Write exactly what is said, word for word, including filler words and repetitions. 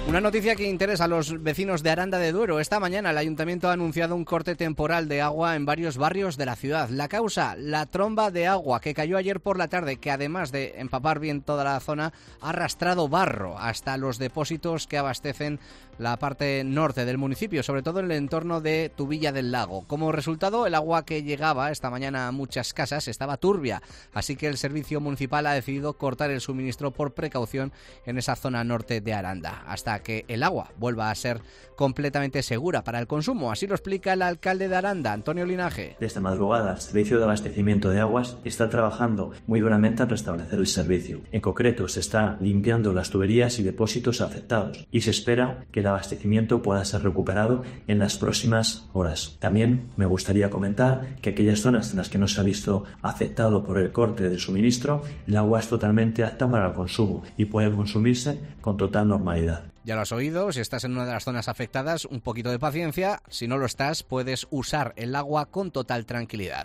Una noticia que interesa a los vecinos de Aranda de Duero. Esta mañana el ayuntamiento ha anunciado un corte temporal de agua en varios barrios de la ciudad. La causa, la tromba de agua que cayó ayer por la tarde, que además de empapar bien toda la zona, ha arrastrado barro hasta los depósitos que abastecen la parte norte del municipio, sobre todo en el entorno de Tubilla del Lago. Como resultado, el agua que llegaba esta mañana a muchas casas estaba turbia, así que el servicio municipal ha decidido cortar el suministro por precaución en esa zona norte de Aranda, hasta que el agua vuelva a ser completamente segura para el consumo. Así lo explica el alcalde de Aranda, Antonio Linaje. Desde madrugada, el Servicio de Abastecimiento de Aguas está trabajando muy duramente en restablecer el servicio. En concreto, se está limpiando las tuberías y depósitos afectados y se espera que el abastecimiento pueda ser recuperado en las próximas horas. También me gustaría comentar que aquellas zonas en las que no se ha visto afectado por el corte del suministro, el agua es totalmente apta para el consumo y puede consumirse con total normalidad. Ya lo has oído, si estás en una de las zonas afectadas, un poquito de paciencia. Si no lo estás, puedes usar el agua con total tranquilidad.